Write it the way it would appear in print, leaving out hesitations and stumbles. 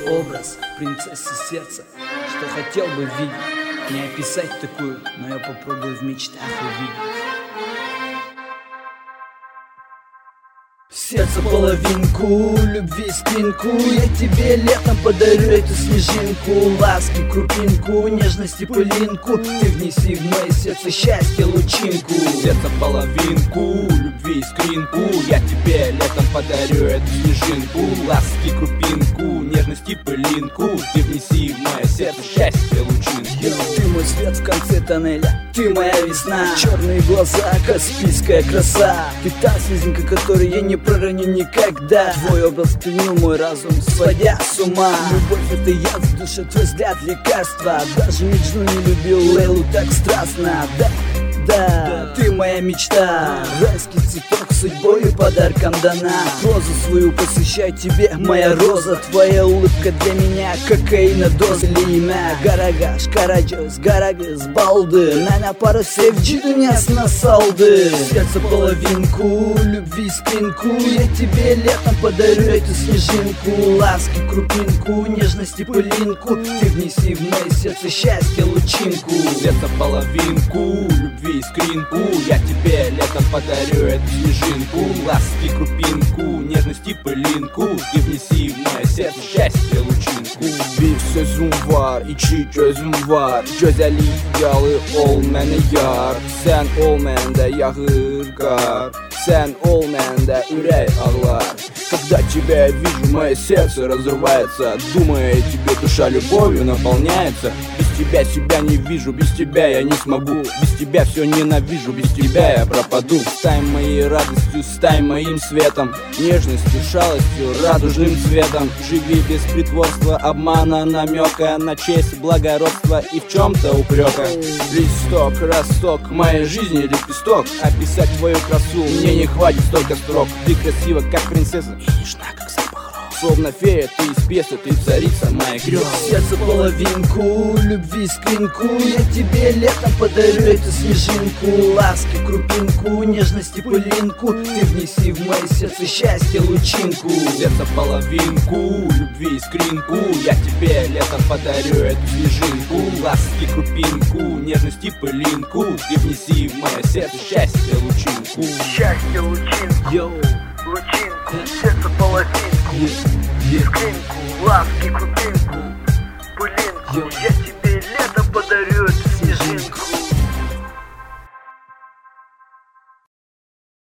образ принцессы сердца, что хотел бы видеть. Не описать такую, но я попробую в мечтах увидеть. Сердце половинку, любви спинку, я тебе летом подарю эту снежинку. Ласки крупинку, нежности пылинку, ты внеси в мое сердце счастье лучинку. Сердце половинку, любви искринку, я тебе летом подарю эту снежинку. Ласки крупинку, нежности пылинку, ты внеси в мое сердце счастье лучинку. Ты мой свет в конце тоннеля, ты моя весна. Черные глаза, каспийская краса, ты та слезинка, которую я не пророню никогда. Твой образ пленил мой разум, сводя с ума. Любовь — это яд в душе, твой взгляд — лекарство. Даже Меджну не любил Лейлу так страстно. Да, ты моя мечта. Райский цветок судьбой и подарком дана. Розу свою посвящаю тебе, моя роза. Твоя улыбка для меня кокаина доза. Имя Гарагаш, Караджос, Гарагас, Балды. Наня пара sevgi dünyasına saldı. Сердце половинку, любви спинку, я тебе летом подарю эту снежинку. Ласки крупинку, нежности пылинку, ты внеси в мое сердце счастье лучинку. Сердце половинку, любви искринку, я тебе летом подарю эту снежинку. Ласки крупинку, нежности пылинку, ты внеси в мое сердце счастье лучинку. Bir sözüm var, iki gözüm var, gözəllikyalı ol mənə yar. Sən ol məndə yağır qar, sən ol məndə ürək ağlar. Когда тебя вижу, мое сердце разрывается, думая о тебе, душа любовью наполняется. Без тебя себя не вижу, без тебя я не смогу, без тебя все ненавижу, без тебя я пропаду. Стань моей радостью, стань моим светом, нежностью, шалостью, радужным цветом. Живи без притворства, обмана, намека на честь, благородство и в чем-то упрека. Листок, росток, моей жизни лепесток, описать твою красу мне не хватит столько строк. Ты красива, как принцесса, и нежна, как запах роз. Словно фея, ты из пьесы, ты царица моих грез. Сердце половинку, любви скринку, я тебе летом подарю эту снежинку. Ласки крупинку, нежности пылинку, ты внеси в мое сердце счастье лучинку. Сердце половинку, любви искринку, я тебе летом подарю эту снежинку. Ласки крупинку, нежности пылинку, ты внеси в мое сердце счастье лучинку. Счастье лучинку, Йоу, лучинку, сердце половинку, искринку, ласки крупинку, пылинку, я тебе